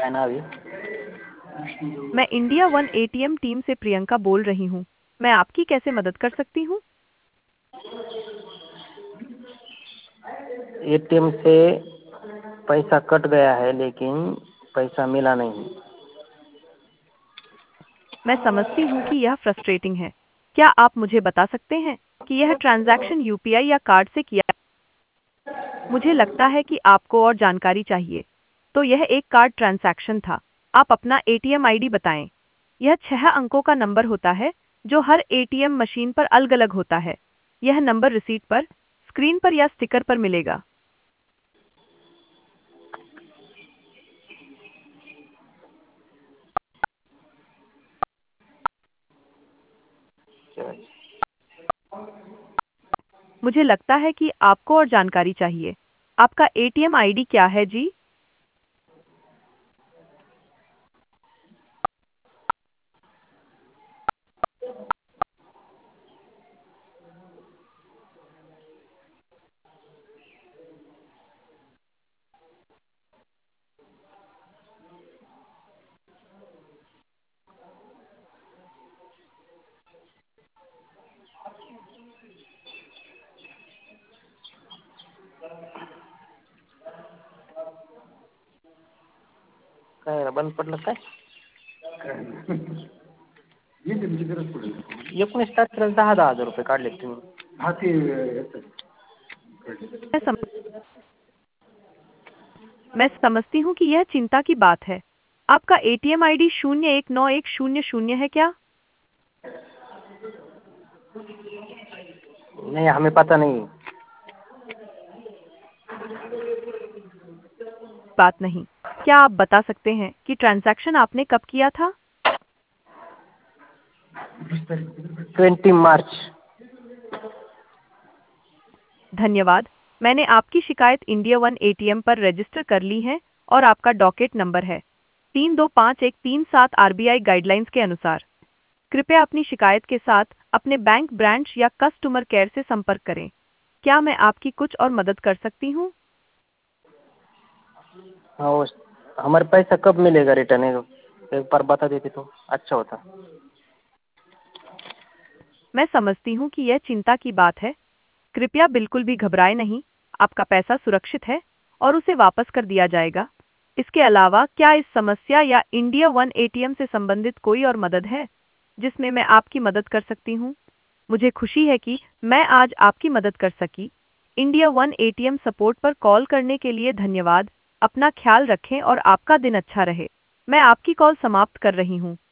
है ना अभी। मैं इंडिया वन एटीएम टीम से प्रियंका बोल रही हूँ। मैं आपकी कैसे मदद कर सकती हूँ? एटीएम से पैसा कट गया है लेकिन पैसा मिला नहीं। मैं समझती हूँ कि यह फ्रस्ट्रेटिंग है। क्या आप मुझे बता सकते हैं कि यह ट्रांजैक्शन यूपीआई या कार्ड से किया? मुझे लगता है कि आपको और जानकारी चाहिए। तो यह एक कार्ड ट्रांजैक्शन था। आप अपना एटीएम आईडी बताएं। यह 6 अंकों का नंबर होता है जो हर एटीएम मशीन पर अलग-अलग होता है। यह नंबर रिसीट पर, स्क्रीन पर या स्टिकर पर मिलेगा। मुझे लगता है कि आपको और जानकारी चाहिए। आपका एटीएम आईडी क्या है जी? काय बंद पडलं काय? 19 तारखेला 10,000 रुपये काढले तुम्ही। मैं सम मैं समझती हूँ कि यह चिंता की बात है। आपका एटीएम आईडी 019100 है क्या? नहीं, हमें पता नहीं। बात नहीं। क्या आप बता सकते हैं कि ट्रांजैक्शन आपने कब किया था? 20 मार्च। धन्यवाद। मैंने आपकी शिकायत इंडिया वन एटीएम पर रजिस्टर कर ली है और आपका डॉकेट नंबर है 325137 आरबीआई गाइडलाइंस के अनुसार। कृपया अपनी शिकायत के साथ अपने बैंक ब्रांच या कस्टमर केयर से संपर्क करें। क्या मैं आपकी कुछ और मदद कर सकती हूँ? हाँ, हमारे पैसा कब मिलेगा रिटर्न? एक बार बता देते तो अच्छा होता। मैं समझती हूँ कि यह चिंता की बात है। कृपया बिल्कुल भी घबराएं नहीं। आपका पैसा सुरक्षित है और उसे वापस कर दिया जाएगा। इसके अलावा क्या इस समस्या या इंडिया वन एटीएम से संबंधित कोई और मदद है जिसमें मैं आपकी मदद कर सकती हूँ? मुझे खुशी है कि मैं आज आपकी मदद कर सकी। इंडिया वन एटीएम सपोर्ट पर कॉल करने के लिए धन्यवाद। अपना ख्याल रखें और आपका दिन अच्छा रहे। मैं आपकी कॉल समाप्त कर रही हूँ।